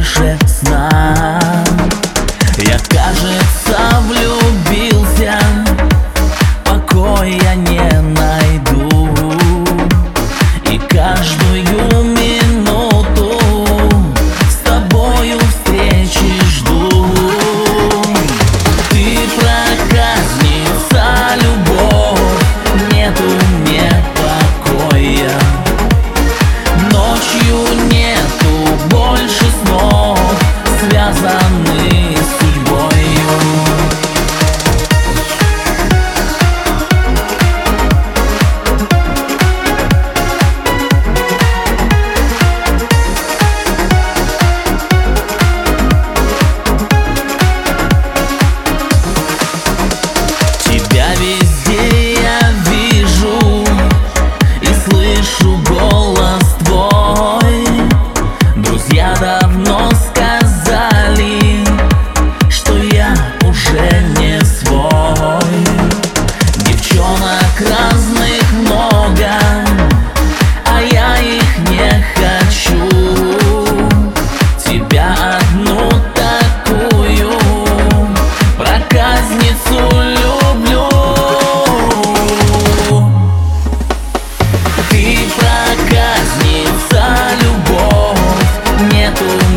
больше сна. Я, кажется, влюбился, покоя не найду, и каждую минуту с тобою встречи жду. Ты проказница, любовь, нету мне покоя. Ночью нету больше снов, связаны с судьбою. Тебя везде я вижу и слышу голос твой. Друзья давно сказали, что я уже не свой. Девчонок разных много, а я их не хочу. Тебя одну такую проказницу люблю. Ты проказница, любовь, нету